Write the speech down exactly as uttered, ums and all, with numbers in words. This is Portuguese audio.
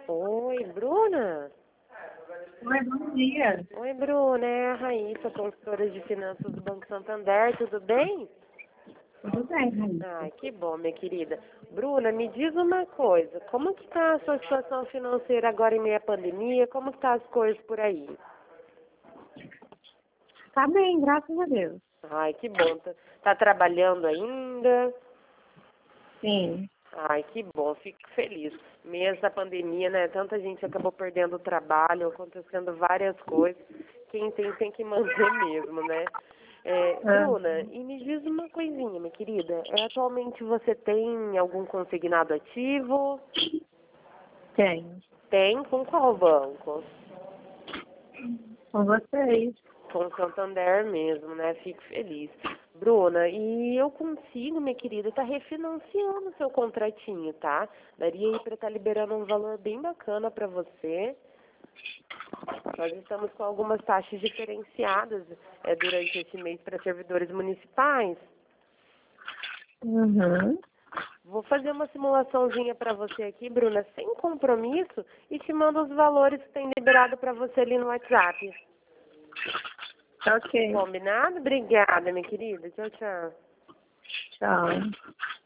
Oi, Bruna? Oi, bom dia. Oi, Bruna, é a Raíssa, consultora de finanças do Banco Santander, tudo bem? Tudo bem, Raíssa? Ai, que bom, minha querida. Bruna, me diz uma coisa, como que tá a sua situação financeira agora em meio à pandemia? Como que tá as coisas por aí? Tá bem, graças a Deus. Ai, que bom. Tá, tá trabalhando ainda? Sim. Ai, que bom, fico feliz. Mesmo a pandemia, né? Tanta gente acabou perdendo o trabalho, acontecendo várias coisas. Quem tem, tem que manter mesmo, né? É, Ah, Bruna, e me diz uma coisinha, minha querida. É, atualmente você tem algum consignado ativo? tenho. Tem? Com qual banco? Com vocês. Com o Santander mesmo, né? Fico feliz. Bruna, e eu consigo, minha querida, estar refinanciando o seu contratinho, tá? Daria aí para estar liberando um valor bem bacana para você. Nós estamos com algumas taxas diferenciadas é, durante esse mês para servidores municipais. Uhum. Vou fazer uma simulaçãozinha para você aqui, Bruna, sem compromisso, e te mando os valores que tem liberado para você ali no WhatsApp. Ok. Combinado? Obrigada, minha querida. Tchau, tchau. Tchau.